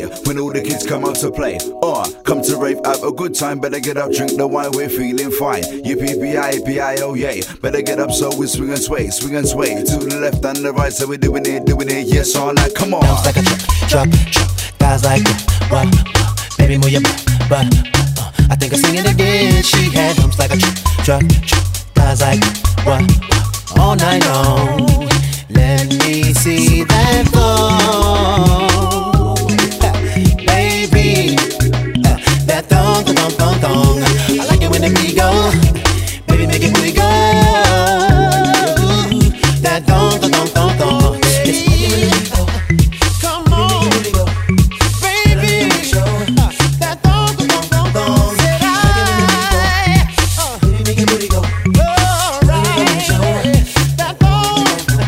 day when all the kids come out to play. Come to rave, have a good time. Better get up, drink the wine, we're feeling fine. Yippee-pee-I, oh yay. Better get up so we swing and sway. To the left and the right, so we're doing it, yes all night, come on. Bounce like a truck, guys like what? Baby, move your butt. I think I sing it again. She had bumps like a truck, guys like what? All night long. Let me see that flow, baby. That thong. I like it when the beat go, baby, make it booty go. That thong. It's making me go. Come on, baby. That thong. Baby, make it booty go. Alright, that thong.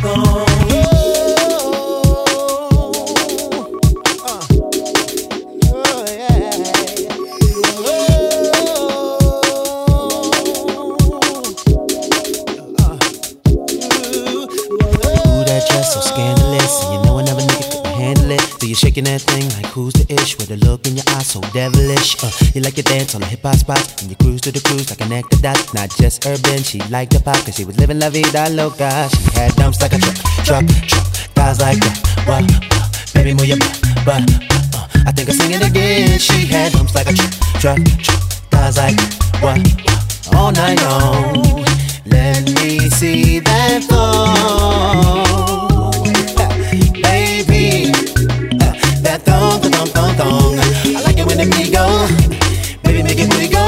So scandalous, and you know another nigga couldn't handle it. So you're shaking that thing like who's the ish? With a look in your eyes so devilish. You like your dance on the hip hop spot, and you cruise to the cruise like an actor dot. Not just urban, she liked the pop, cause she was living la vida loca. She had dumps like a truck, guys like what? Baby, move your butt. I think I sing it again. She had dumps like a truck, guys like what? All night long. Let me see that flow. That thong. I like it when the beat go, baby, make it booty go.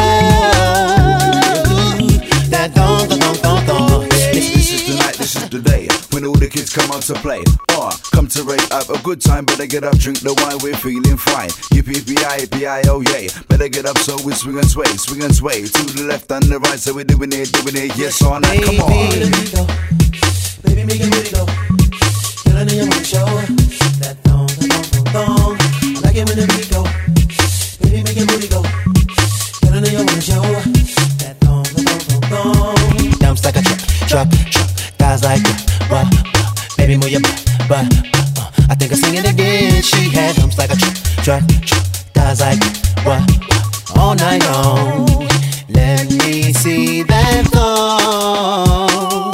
That thong. This is the night, this is the day when all the kids come out to play. Come to rave, have a good time. Better get up, drink the wine, we're feeling fine. Yippee-pee-I, oh yay. Better get up so we swing and sway. To the left and the right, so we're doing it, yes all night, come on. Baby, make it booty go. Feeling in your booty show. That thong. I like it when the beat go. Baby, make it booty go. Feeling in your booty show. That thong. Dumps like a truck, guys like what? Baby, move your butt. I think I sing it again. She had dumps like a truck, guys like what? All night long. Let me see that flow,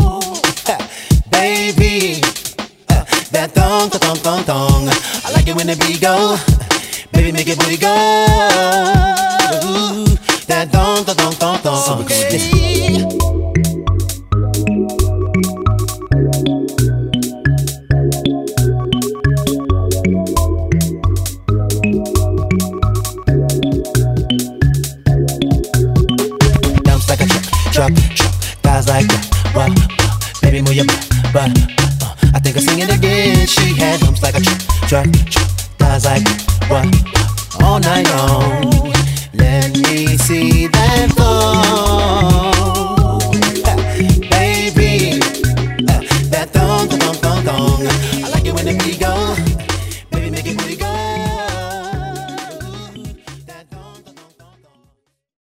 baby. That thong. I like it when the beat go, baby, make it booty go. That thong. So we're gonna listen. Dumps like a truck, guys like what? Baby, move your butt. I think I sing it again. She had dumps like a truck, guys like what? All night long.